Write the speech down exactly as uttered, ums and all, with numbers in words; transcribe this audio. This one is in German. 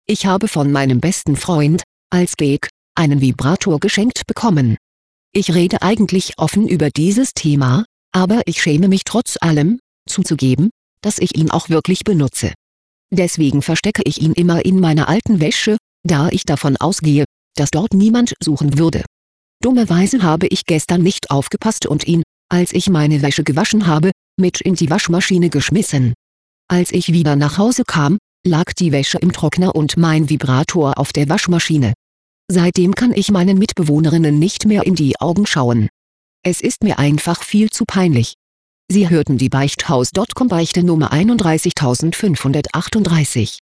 Ich habe von meinem besten Freund, als Gag, einen Vibrator geschenkt bekommen. Ich rede eigentlich offen über dieses Thema, aber ich schäme mich trotz allem, zuzugeben, dass ich ihn auch wirklich benutze. Deswegen verstecke ich ihn immer in meiner alten Wäsche, da ich davon ausgehe, dass dort niemand suchen würde. Dummerweise habe ich gestern nicht aufgepasst und ihn, als ich meine Wäsche gewaschen habe, mit in die Waschmaschine geschmissen. Als ich wieder nach Hause kam, lag die Wäsche im Trockner und mein Vibrator auf der Waschmaschine. Seitdem kann ich meinen Mitbewohnerinnen nicht mehr in die Augen schauen. Es ist mir einfach viel zu peinlich. Sie hörten die Beichthaus Punkt com Beichte Nummer einunddreißigtausendfünfhundertachtunddreißig.